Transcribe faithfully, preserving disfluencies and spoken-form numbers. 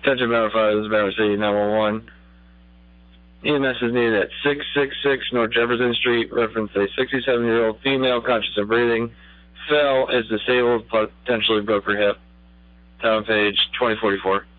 Attention Mountain Fire, this is Banner City nine one one. E M S is needed at six six six North Jefferson Street. Reference a sixty-seven-year-old female, conscious of breathing. Fell, is disabled, potentially broke her hip. Town page twenty forty-four.